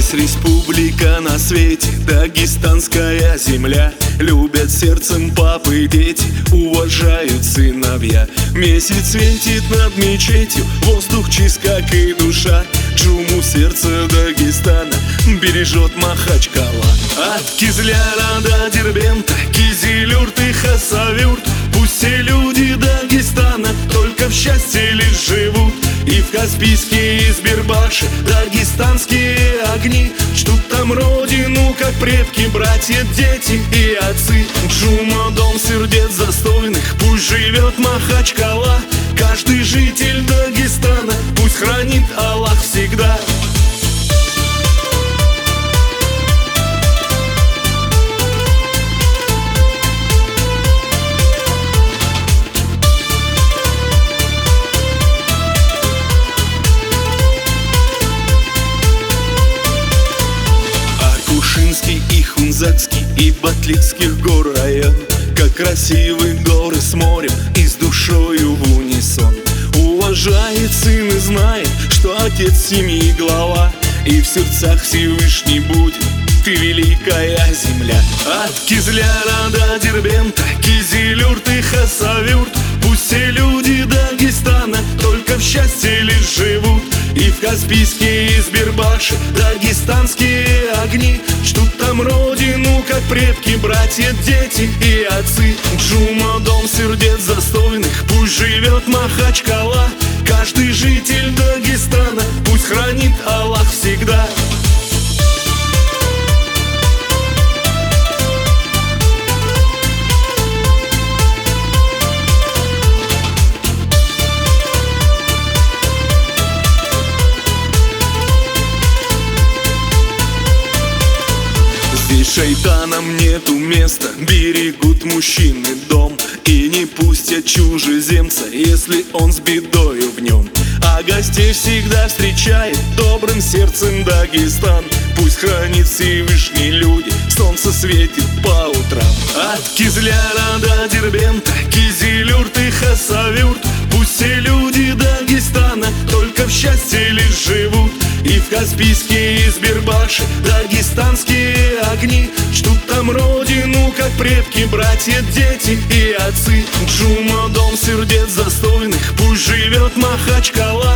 Есть республика на свете, дагестанская земля. Любят сердцем папы дети, уважают сыновья. Месяц светит над мечетью, воздух чист, как и душа. Джуму сердце Дагестана бережет Махачкала. От Кизляра до Дербента, Кизилюрт и Хасавюрт. Пусть все люди Дагестана только в счастье лишь живут. И в Каспийске Избербаши дагестанские огни ждут там родину, как предки, братья, дети и отцы. Джума — дом сердец застойных, пусть живет Махачкала. Каждый житель Дагестана пусть хранит Аллах всегда. Акушинский и Хунзакский и Батлицких гор район, как красивые горы с морем и с душою в унисон. Уважает сын и знает, что отец семьи глава, и в сердцах Всевышний будет ты великая земля. От Кизляра до Дербента, Кизилюрт и Хасавюрт. Пусть все люди Дагестана только в счастье лишь живут. И в Каспийске Избербаши дагестанские огни ждут там родину, как предки, братья, дети и отцы. Джума — дом сердец застойных, пусть живет Махачкала. Каждый житель Дагестана пусть хранит Аллах всегда. Здесь шайтанам нету места, берегут мужчины дом. И не пустят чужеземца, если он с бедою в нем. А гостей всегда встречает добрым сердцем Дагестан. Пусть хранит Всевышний люди, солнце светит по утрам. От Кизляра до Дербента, Кизилюрт и Хасавюрт. Пусть все люди Дагестана только в счастье лишь живут. И в Каспийске Избербаши дагестанские огни ждут там родину, как предки, братья, дети и отцы. Джума — дом сердец застойных, пусть живет Махачкала.